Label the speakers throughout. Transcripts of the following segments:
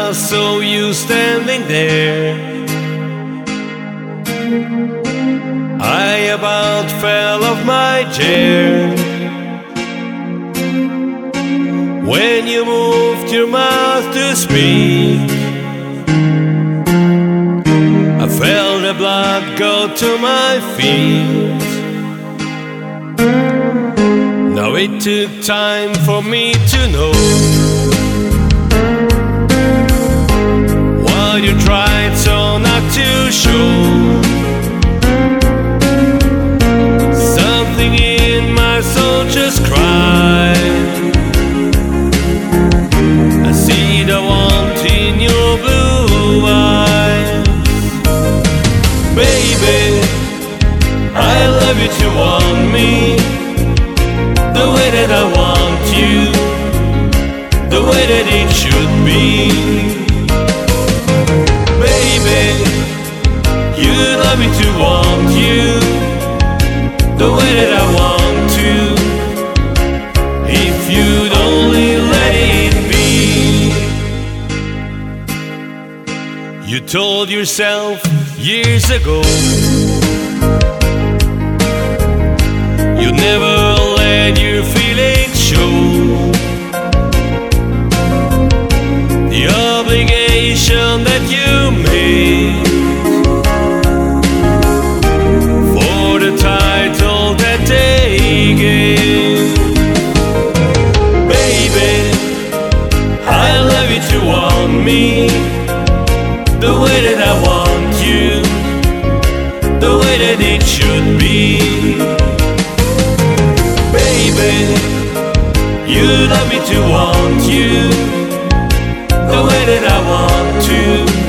Speaker 1: I saw you standing there, I about fell off my chair. When you moved your mouth to speak, I felt the blood go to my feet. Now it took time for me to know what you tried so not to show. Something in my soul just cried. I see the want in your blue eyes. Baby, I love you to want me the way that I want you, the way that it should be. Baby, you love me to want you the way that I want to, if you'd only let it be. You told yourself years ago you never let your feelings show. The obligation that you made for the title that they gave. Baby, I love you to want me the way that I want you, the way that it should be. Baby, you love me to want you the way that I want to,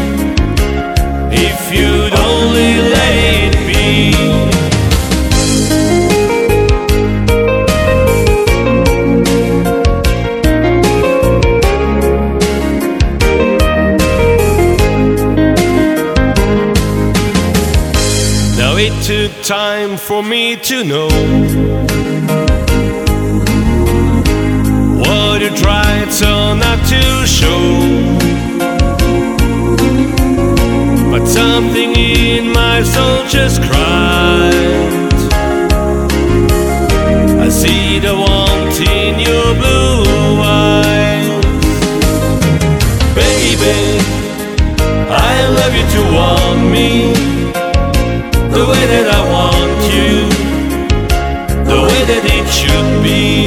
Speaker 1: if you'd only let it be. Now it took time for me to know what you tried so not to show, but something in my soul just cried. I see the want in your blue eyes. Baby, I love you to want me the way that I want you, the way that it should be.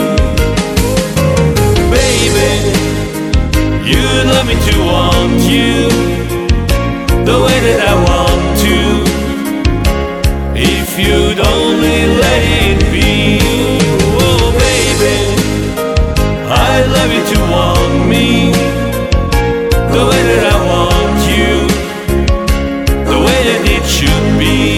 Speaker 1: You love me to want you the way that I want to, if you'd only let it be. Oh baby, I love you to want me the way that I want you, the way that it should be.